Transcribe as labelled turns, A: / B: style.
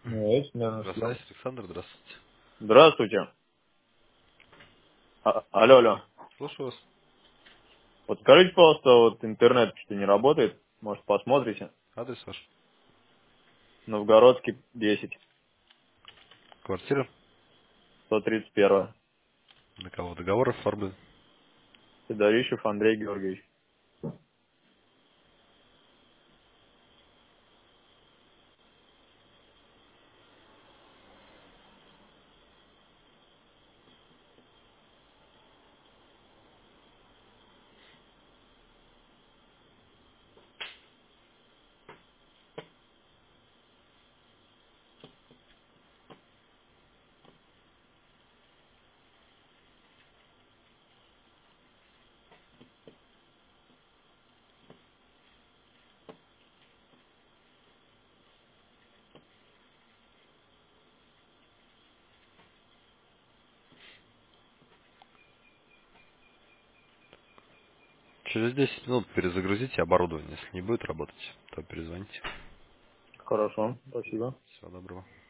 A: Есть, да, съем.
B: Красавец Александр, здравствуйте.
A: Здравствуйте. Алло, алло.
B: Слушаю вас.
A: Вот скажите, пожалуйста, вот интернет что не работает? Может, посмотрите?
B: Адрес ваш.
A: Новгородский 10,
B: Квартира.
A: 131.
B: На кого договор оформлен.
A: Федорищев Андрей Георгиевич.
B: Через 10 минут перезагрузите оборудование. Если не будет работать, то перезвоните.
A: Хорошо, спасибо.
B: Всего доброго.